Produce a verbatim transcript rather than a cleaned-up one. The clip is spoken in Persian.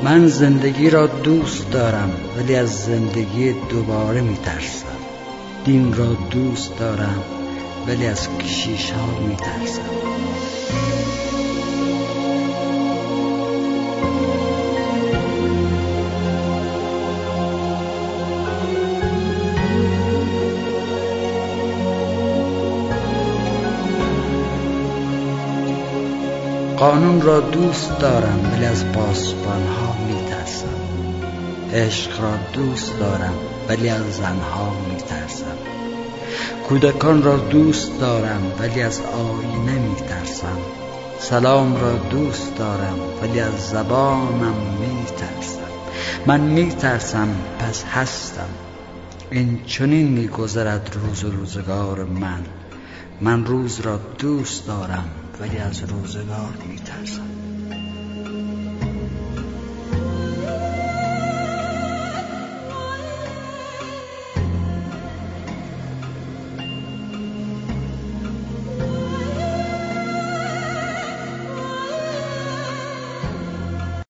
من زندگی را دوست دارم ولی از زندگی دوباره میترسم. دین را دوست دارم ولی از کشیش ها میترسم. قانون را دوست دارم ولی از پاسبان ها میترسم. عشق را دوست دارم ولی از زنها میترسم. کودکان را دوست دارم ولی از آینه میترسم. سلام را دوست دارم ولی از زبانم میترسم. من میترسم پس هستم. این چنین میگذرد روز و روزگار من. من روز را دوست دارم ولی از روزگار میترسم.